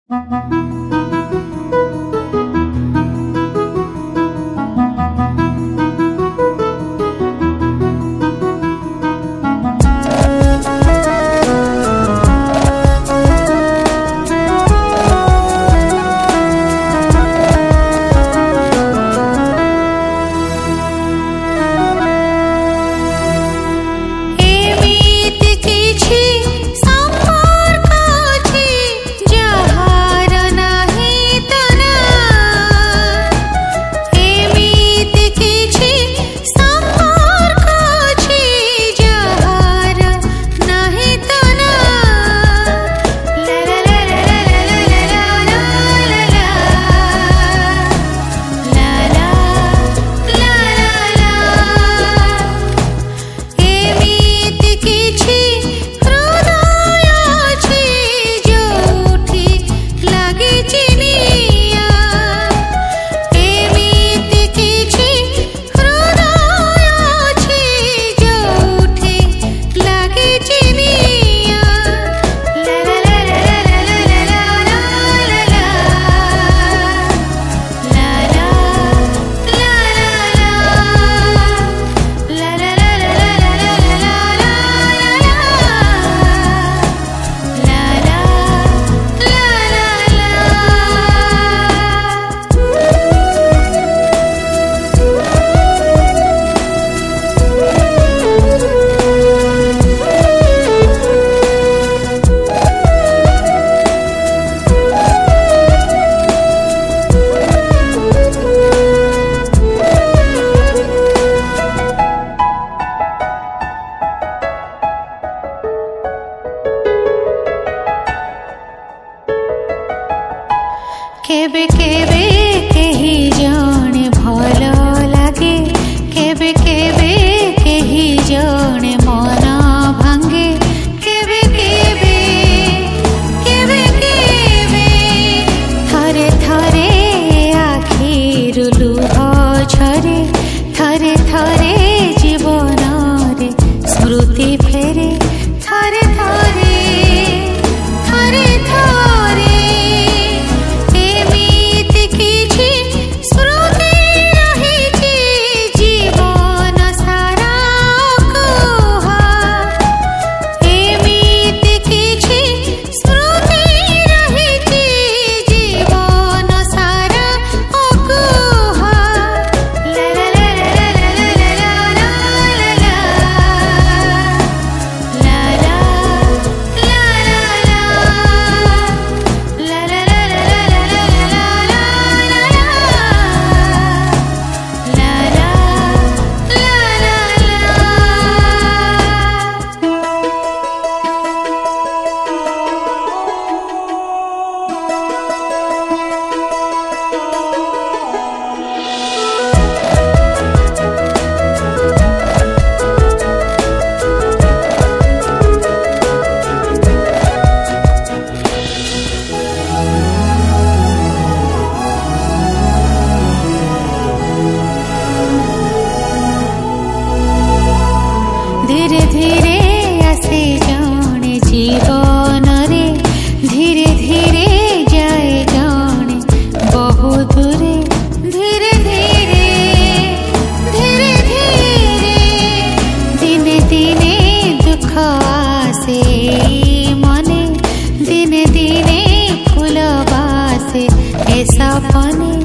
केबे केबे केही जणे भल लागे, केबे केबे केही जणे मन भांगे, केबे केबे केबे केबे थरे थरे आखिरु लुह झरे, थरे थरे जीवन रे स्मृति फेरे, थरे थरे थरे थरे धीरे धीरे आसे जणे जीवन रे, धीरे धीरे जाए जणे बहु दूरे, धीरे धीरे धीरे धीरे दिने दिने दुख आसे मने, दिने दिने फूल बासे ए सपने।